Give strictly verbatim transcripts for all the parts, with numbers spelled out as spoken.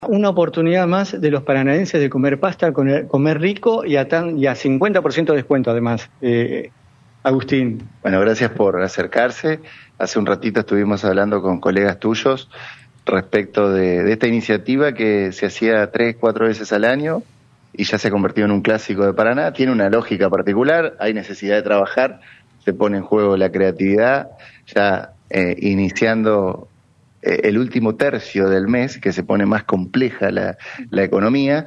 una oportunidad más de los paranaenses de comer pasta, comer rico y a, tan, y a cincuenta por ciento de descuento además. Eh, Agustín. Bueno, gracias por acercarse. Hace un ratito estuvimos hablando con colegas tuyos respecto de, de esta iniciativa que se hacía tres, cuatro veces al año y ya se ha convertido en un clásico de Paraná. Tiene una lógica particular, hay necesidad de trabajar, se pone en juego la creatividad, ya eh, iniciando eh, el último tercio del mes, que se pone más compleja la, la economía.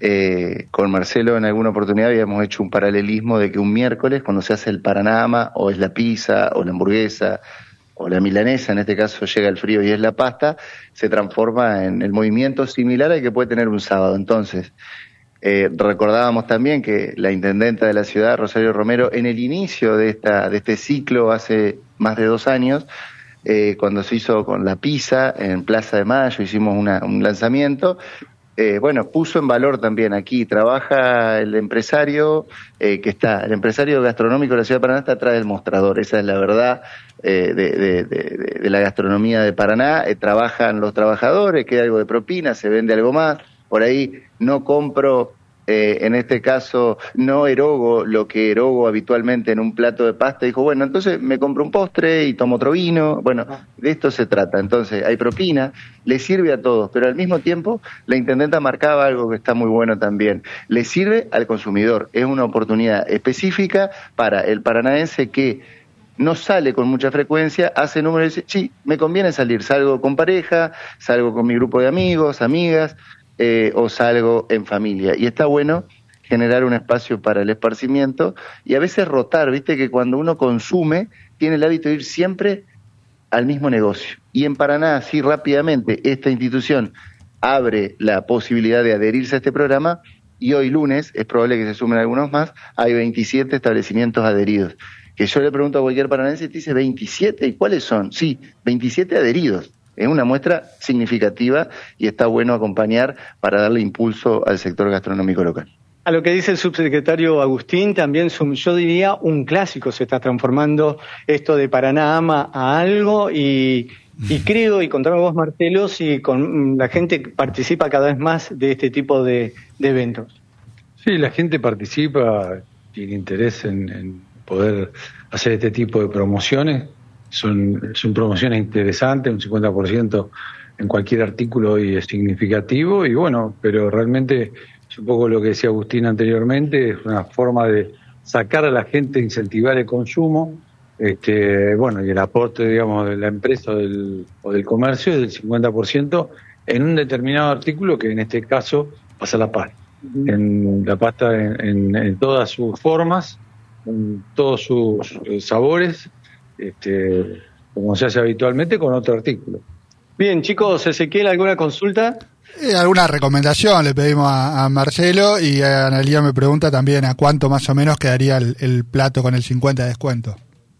Eh, con Marcelo en alguna oportunidad habíamos hecho un paralelismo de que un miércoles, cuando se hace el Paranama, o es la pizza, o la hamburguesa, o la milanesa, en este caso llega el frío y es la pasta, se transforma en el movimiento similar al que puede tener un sábado. Entonces, eh, recordábamos también que la intendenta de la ciudad, Rosario Romero, en el inicio de esta de este ciclo, hace más de dos años, eh, cuando se hizo con la pizza en Plaza de Mayo, hicimos una, un lanzamiento. Eh, bueno, puso en valor también aquí, trabaja el empresario eh, que está, el empresario gastronómico de la ciudad de Paraná está atrás del mostrador, esa es la verdad eh, de, de, de, de la gastronomía de Paraná, eh, trabajan los trabajadores, queda algo de propina, se vende algo más, por ahí no compro, eh, en este caso no erogo lo que erogo habitualmente en un plato de pasta, dijo, bueno, entonces me compro un postre y tomo otro vino, bueno, de esto se trata, entonces hay propina, le sirve a todos, pero al mismo tiempo la intendenta marcaba algo que está muy bueno también, le sirve al consumidor, es una oportunidad específica para el paranaense que no sale con mucha frecuencia, hace números y dice, sí, me conviene salir, salgo con pareja, salgo con mi grupo de amigos, amigas, eh, o salgo en familia, y está bueno generar un espacio para el esparcimiento y a veces rotar, viste que cuando uno consume tiene el hábito de ir siempre al mismo negocio, y en Paraná así rápidamente esta institución abre la posibilidad de adherirse a este programa y hoy lunes, es probable que se sumen algunos más, hay veintisiete establecimientos adheridos, que yo le pregunto a cualquier paranaense y te dice veintisiete, ¿y cuáles son? Sí, veintisiete adheridos. Es una muestra significativa y está bueno acompañar para darle impulso al sector gastronómico local. A lo que dice el subsecretario Agustín, también yo diría un clásico, se está transformando esto de Paraná Ama a algo y, y creo, y contame vos Marcelo, si con la gente participa cada vez más de este tipo de, de eventos. Sí, la gente participa, tiene interés en, en poder hacer este tipo de promociones. Son, son promociones interesantes, un cincuenta por ciento en cualquier artículo hoy es significativo y bueno, pero realmente es un poco lo que decía Agustín anteriormente, es una forma de sacar a la gente, incentivar el consumo, este, bueno, y el aporte, digamos, de la empresa o del, o del comercio es del cincuenta por ciento en un determinado artículo que en este caso pasa la pasta, en la pasta en, en, en todas sus formas, en todos sus eh, sabores, Este, como se hace habitualmente con otro artículo. Bien, chicos, Ezequiel, ¿alguna consulta? Eh, alguna recomendación le pedimos a, a Marcelo, y a Analía me pregunta también a cuánto más o menos quedaría el, el plato con el cincuenta de descuento.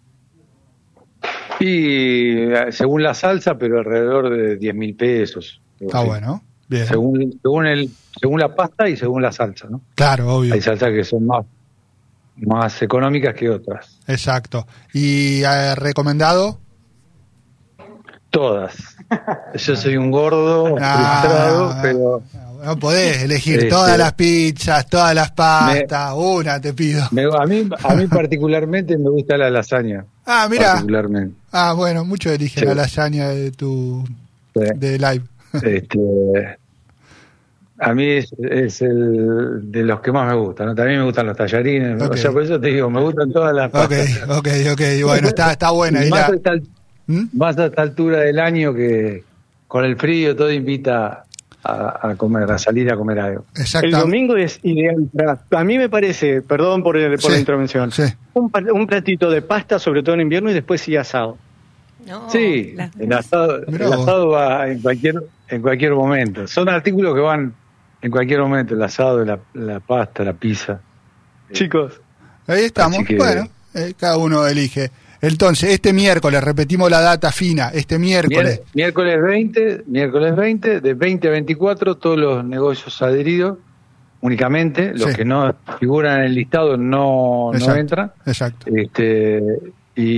Y según la salsa, pero alrededor de diez mil pesos. Está sí. Bueno, bien. Según, según, el, según la pasta y según la salsa, ¿no? Claro, obvio. Hay salsas que son más más económicas que otras. Exacto. ¿Y eh, recomendado? Todas. Yo soy un gordo ah, frustrado, no, pero... No podés elegir este, todas las pizzas, todas las pastas, me, una te pido. Me, a mí a mí particularmente me gusta la lasaña. Ah, mira. Particularmente. Ah, bueno, muchos eligen sí. la lasaña de tu sí. de live. Este... A mí es, es el de los que más me gustan, ¿no? También me gustan los tallarines, okay. O sea, por eso te digo, me gustan todas las pastas. Ok, ok, ok, bueno, está, está buena. Y y más, la... a esta, ¿Mm? más a esta altura del año que con el frío todo invita a, a comer, a salir a comer algo. El domingo es ideal para, a mí me parece, perdón por, el, por sí, la intervención, sí. un, un platito de pasta, sobre todo en invierno, y después sí asado. No, sí, la... el asado, el asado va en cualquier, en cualquier momento. Son artículos que van en cualquier momento, el asado, la, la pasta, la pizza. Chicos, ahí estamos. Que... Bueno, eh, cada uno elige. Entonces, este miércoles, repetimos la data fina, este miércoles. Mier- miércoles veinte, miércoles veinte, de veinte a veinticuatro, todos los negocios adheridos, únicamente, los sí. que no figuran en el listado no, no entran. Exacto. Este,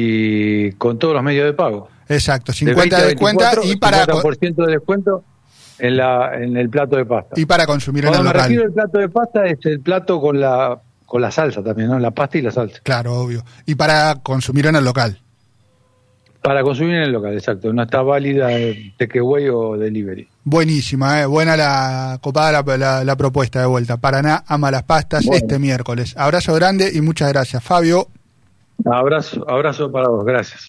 y con todos los medios de pago. Exacto, cincuenta de descuento y para... cincuenta por ciento de descuento en, la, en el plato de pasta. Y para consumir Cuando en el me local. refiero al plato de pasta es el plato con la con la salsa también, ¿no? La pasta y la salsa. Claro, obvio. Y para consumir en el local. Para consumir en el local, exacto. No está válida el takeaway o delivery. Buenísima, ¿eh? Buena la copada la, la, la propuesta de vuelta. Paraná ama las pastas bueno. este miércoles. Abrazo grande y muchas gracias, Fabio. Abrazo, abrazo para vos, gracias.